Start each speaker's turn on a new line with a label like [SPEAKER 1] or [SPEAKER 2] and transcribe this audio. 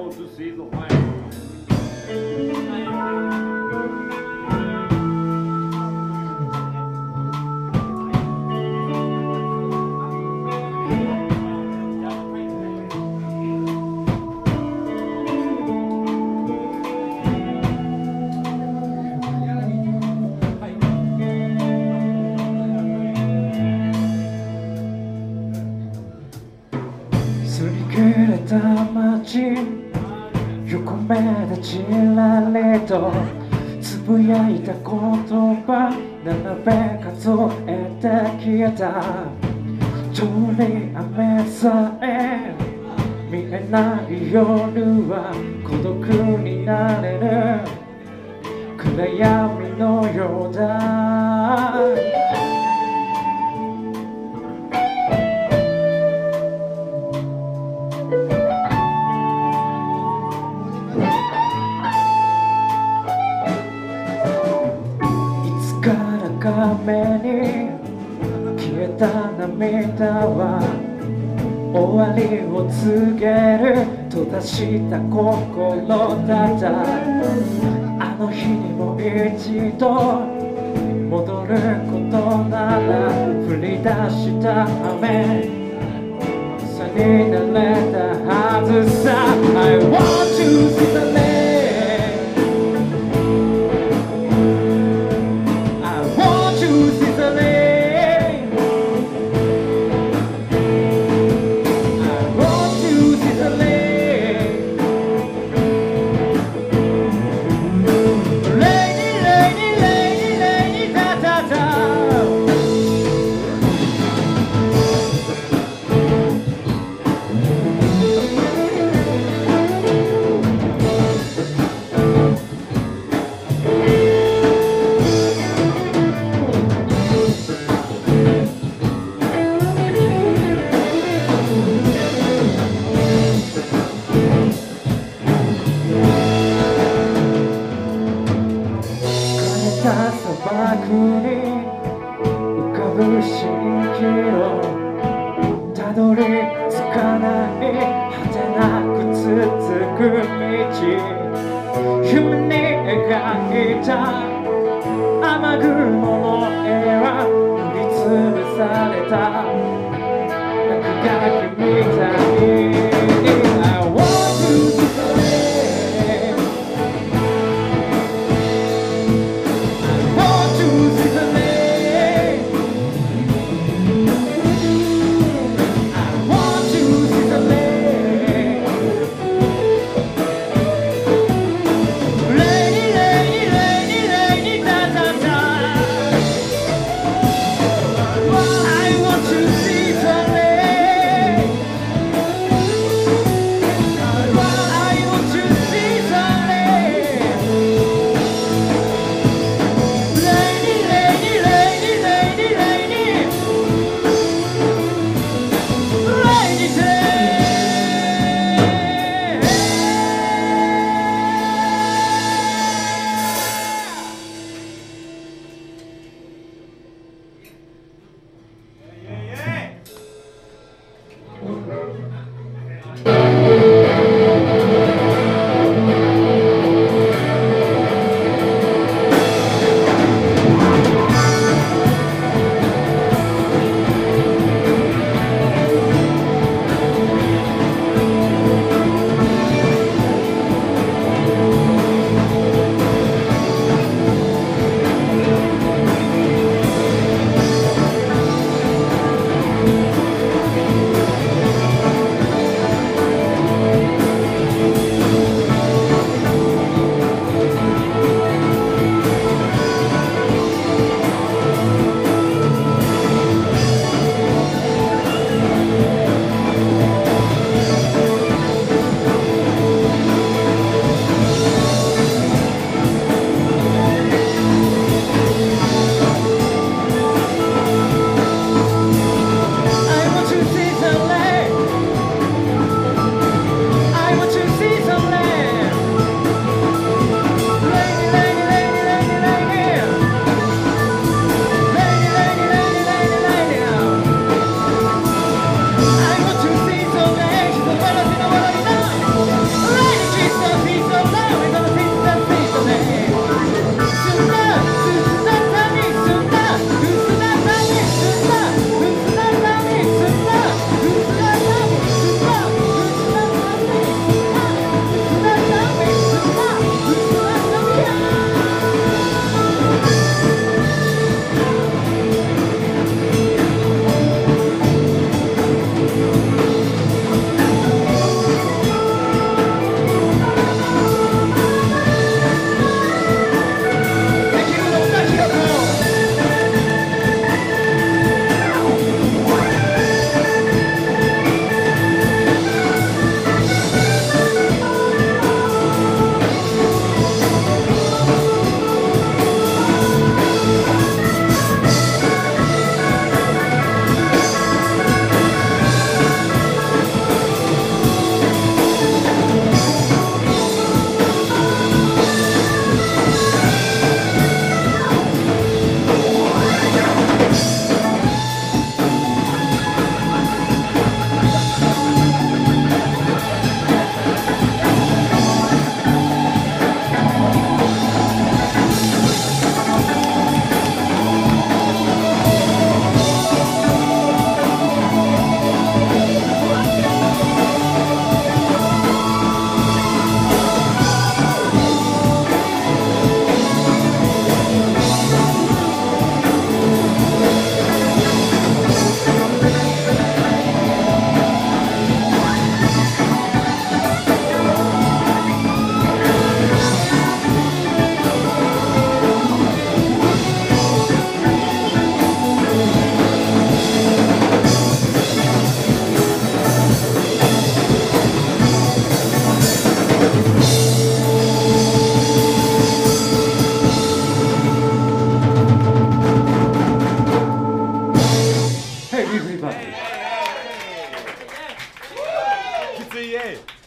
[SPEAKER 1] to see the light.
[SPEAKER 2] すり切れた街、横目でちらりとつぶやいた言葉、並べ数えて消えた通り雨さえ見えない夜は孤独になれる暗闇のようだ。目に消えた涙は終わりを告げる閉ざした心だった。あの日にも一度戻ることなら降り出した雨さになれたはずさ。 I want to see the rain。砂漠に浮かぶ蜃気楼、たどり着かない果てなく続く道、夢に描いた雨雲の絵は塗りつぶされた落書きみたい。I want you to see Hey, everybody.
[SPEAKER 1] きついえ